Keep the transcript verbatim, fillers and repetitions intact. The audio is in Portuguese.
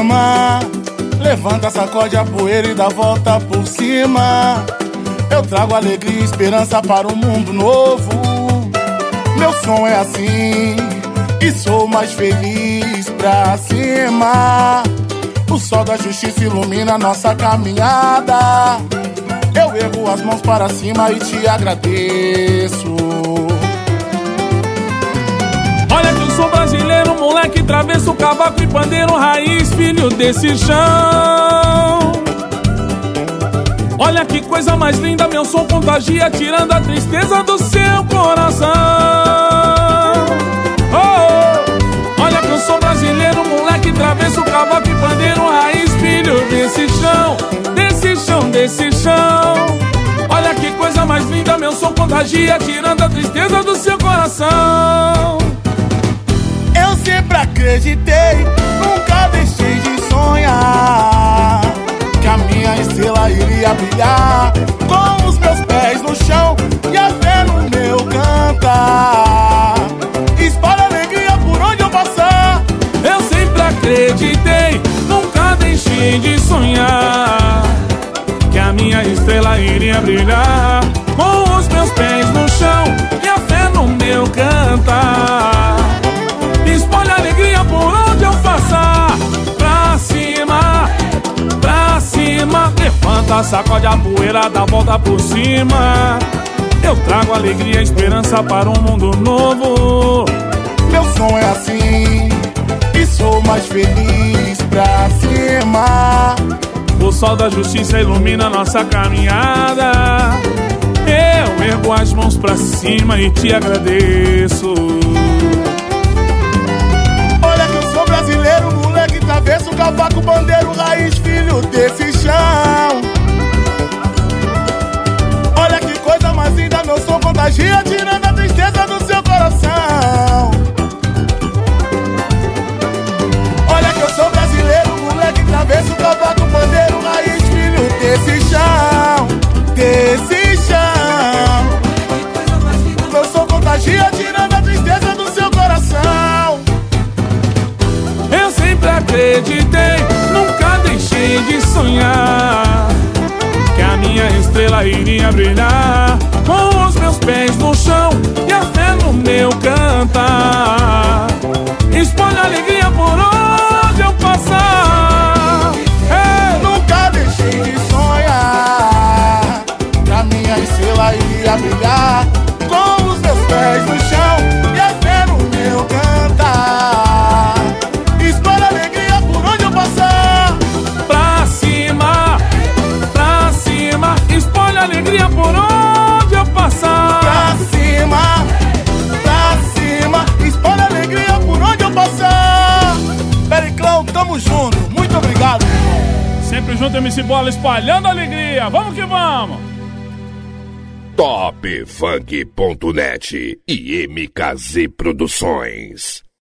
cima. Levanta, sacode a poeira e dá volta por cima. Eu trago alegria e esperança para um mundo novo. Meu som é assim e sou mais feliz pra cima. O sol da justiça ilumina nossa caminhada. Eu ergo as mãos para cima e te agradeço. Olha que eu sou brasileiro, moleque travesso, cavaco e pandeiro, raiz, filho desse chão. Olha que coisa mais linda, meu som contagia, tirando a tristeza do seu coração. Oh, oh. Olha que eu sou brasileiro, moleque travesso, cavaco e pandeiro, raiz, filho desse chão, desse chão, desse chão. Olha que coisa mais linda, meu som contagia, tirando a tristeza do seu coração. Eu sempre acreditei, nunca deixei de sonhar que a minha estrela iria brilhar, com os meus pés no chão e a fé no meu cantar. Espalha alegria por onde eu passar. Eu sempre acreditei, nunca deixei de sonhar que a minha estrela iria brilhar, com os meus pés no chão e a fé no meu cantar. Espalha alegria por onde eu passar. Pra cima, pra cima. Levanta, sacode a poeira, dá volta por cima. Eu trago alegria e esperança para um mundo novo. Meu som é assim e sou mais feliz pra cima. O sol da justiça ilumina nossa caminhada. Eu ergo as mãos pra cima e te agradeço. Brasileiro, moleque travesso, cavaco, bandeiro, raiz, filho desse chão. Olha que coisa mais linda, meu som contagia, tirando a tristeza do seu coração. Olha que eu sou brasileiro, moleque travesso, cavaco, bandeiro, raiz, filho desse chão, desse chão. Meu som contagia, tirando a tristeza do seu coração. Eu sempre acreditei, nunca deixei de sonhar que a minha estrela iria brilhar, com os meus pés no chão e a fé no meu cantar. Espalha alegria por onde eu passar. Hey! Nunca deixei de sonhar que a minha estrela iria brilhar, com os meus pés no chão e a fé no meu cantar. Espalha alegria por onde eu passar. Pra cima, pra cima. Espalha alegria por onde eu passar. Pra cima, pra cima. Espalha alegria por onde eu passar. Periclão, tamo junto. Muito obrigado, irmão. Sempre junto, M C Bola, espalhando alegria. Vamos que vamos. top funk ponto net e M K Z Produções.